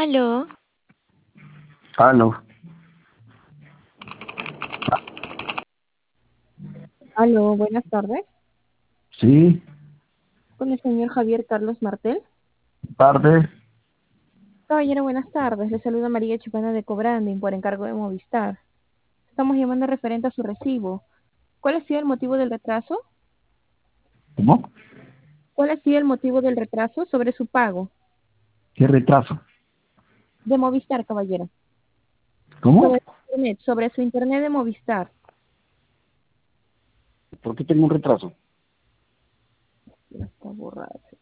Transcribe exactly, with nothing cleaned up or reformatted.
Aló, Aló, Aló, buenas tardes. sí, Con el señor Javier Carlos Martel. tarde, Caballero, buenas tardes. Le saluda María Chupana de Cobranding por encargo de Movistar. Estamos llamando referente a su recibo. ¿Cuál ha sido el motivo del retraso? ¿cómo? ¿Cuál ha sido el motivo del retraso sobre su pago ¿Qué retraso? de Movistar, caballero? ¿Cómo? Sobre su internet, sobre su internet de Movistar. ¿Por qué tengo un retraso? Ya está borrado.